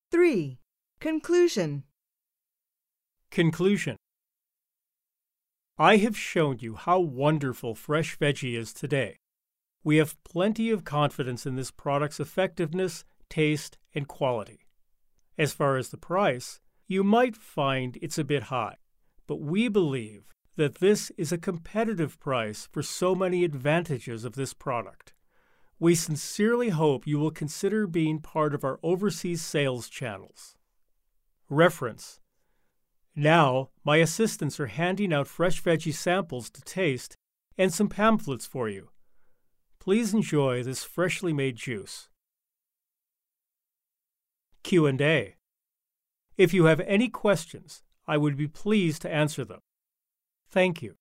3. Conclusion. Conclusion. I have shown you how wonderful Fresh Veggie is today. We have plenty of confidence in this product's effectiveness, taste, and quality. As far as the price, you might find it's a bit high, but we believe that this is a competitive price for so many advantages of this product. We sincerely hope you will consider being part of our overseas sales channels. Reference. Now, my assistants are handing out Fresh Veggie samples to taste and some pamphlets for you. Please enjoy this freshly made juice. Q&A. If you have any questions, I would be pleased to answer them. Thank you.